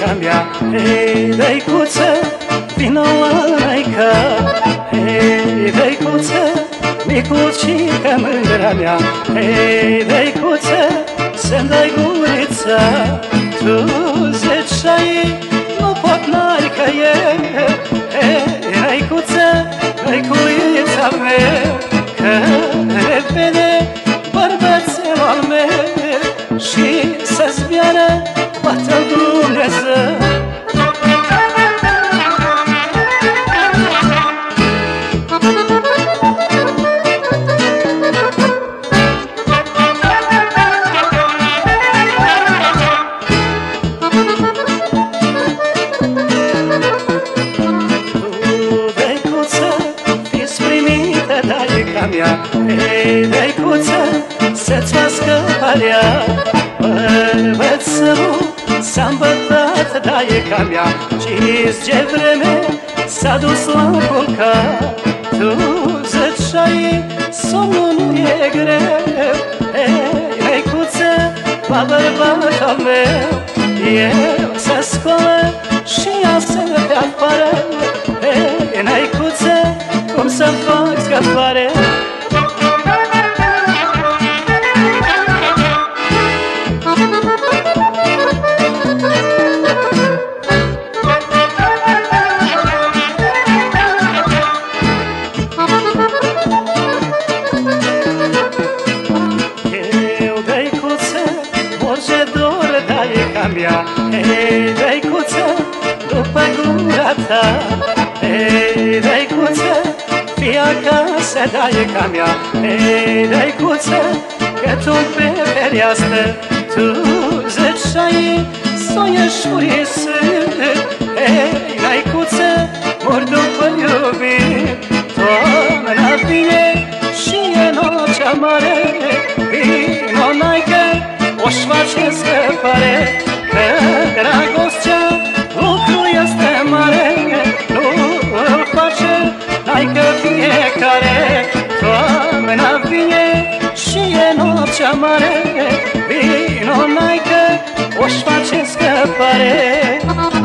taica mea. Hei, dăicuță, vino la naică. Hei, dăicuță, micuțică mândra mea. Hei, dăicuță, să-mi dai gurița. Tu zici ai, nu pot naică eu. Hei, naicuță, naiculița mea, că repede bărbățel al meu și să-ți viară poate Dumnezeu. Hei, dăicuță, să-ți facă parea. Bărbățelul s-a îmbătat, daica mea, știți ce vreme s-a dus la culcat. Tu zici ai, somnul nu e greu. Hei, dăicuță, la bărbat al meu, eu să scolă și ea să pe afară. Hei, dăicuță, cum să fac scăpare? Hei, dăicuță, după gura ta. Hei, dăicuță, fii acasă, daica mea. Hei, dăicuță, că tu pe fereastră tu zici ai, s-o ieșuri sunt. Hei, dăicuță, mor după iubit. Toamna vine și e noaptea mare. Vino, naică, o-și face scăpare. Că dragostea lucrul este mare, nu îl face naică fiecare. Toamna vine și e noaptea mare. Vino, naică, o-și face scăpare.